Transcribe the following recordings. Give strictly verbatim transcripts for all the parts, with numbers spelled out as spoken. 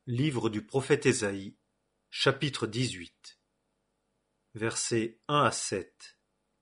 Livre du prophète Ésaïe, chapitre dix-huit, versets un à sept.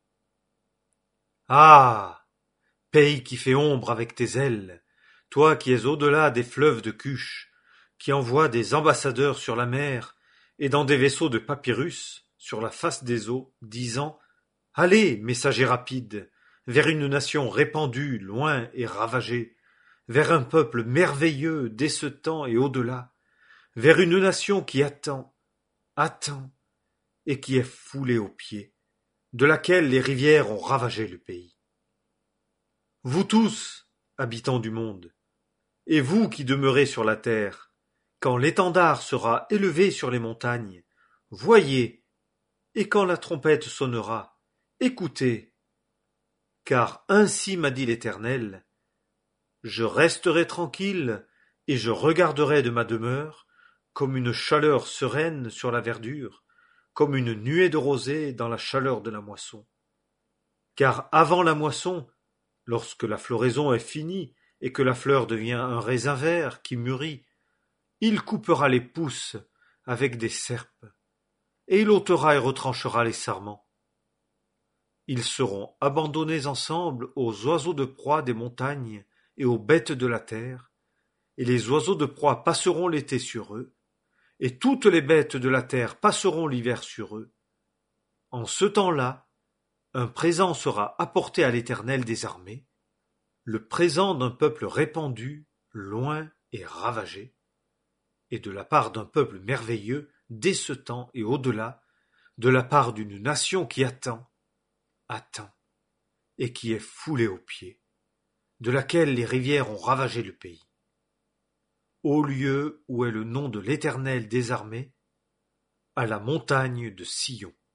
Ah! Pays qui fait ombre avec tes ailes, toi qui es au-delà des fleuves de Cush, qui envoies des ambassadeurs sur la mer et dans des vaisseaux de papyrus sur la face des eaux, disant: Allez, messagers rapides, vers une nation répandue, loin et ravagée, vers un peuple merveilleux dès ce temps et au-delà, vers une nation qui attend, attend, et qui est foulée aux pieds, de laquelle les rivières ont ravagé le pays. Vous tous, habitants du monde, et vous qui demeurez sur la terre, quand l'étendard sera élevé sur les montagnes, voyez, et quand la trompette sonnera, écoutez, car ainsi m'a dit l'Éternel, je resterai tranquille et je regarderai de ma demeure, comme une chaleur sereine sur la verdure, comme une nuée de rosée dans la chaleur de la moisson. Car avant la moisson, lorsque la floraison est finie et que la fleur devient un raisin vert qui mûrit, il coupera les pousses avec des serpes, et il ôtera et retranchera les sarments. Ils seront abandonnés ensemble aux oiseaux de proie des montagnes et aux bêtes de la terre, et les oiseaux de proie passeront l'été sur eux, et toutes les bêtes de la terre passeront l'hiver sur eux. En ce temps-là, un présent sera apporté à l'Éternel des armées, le présent d'un peuple répandu, loin et ravagé, et de la part d'un peuple merveilleux dès ce temps et au-delà, de la part d'une nation qui attend, attend, et qui est foulée aux pieds, de laquelle les rivières ont ravagé le pays. Au lieu où est le nom de l'Éternel des armées, à la montagne de Sion.